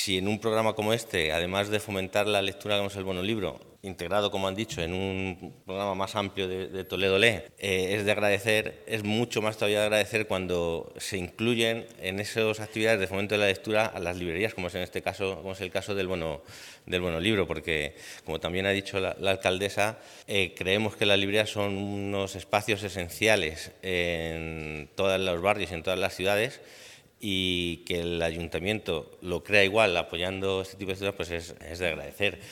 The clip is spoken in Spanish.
si en un programa como este, además de fomentar la lectura como es el Bono Libro, integrado, como han dicho, en un programa más amplio de Toledo Lee, es de agradecer, es mucho más todavía de agradecer cuando se incluyen en esas actividades de fomento de la lectura a las librerías, como es en este caso, como es el caso del Bono Libro, porque, como también ha dicho la alcaldesa, creemos que las librerías son unos espacios esenciales en todos los barrios y en todas las ciudades, y que el ayuntamiento lo crea igual apoyando este tipo de estudios, pues es de agradecer.